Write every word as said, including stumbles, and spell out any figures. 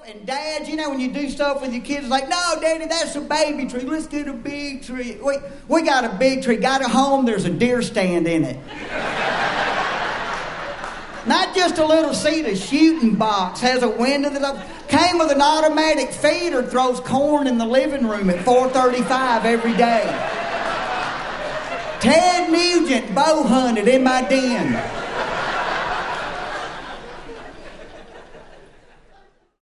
and dads, you know, when you do stuff with your kids, it's like, no, Daddy, that's a baby tree. Let's get a big tree. We, we got a big tree. Got it home. There's a deer stand in it. Not just a little seat, a shooting box. Has a window that came with an automatic feeder. Throws corn in the living room at four thirty-five every day. Ted Nugent bow hunted in my den.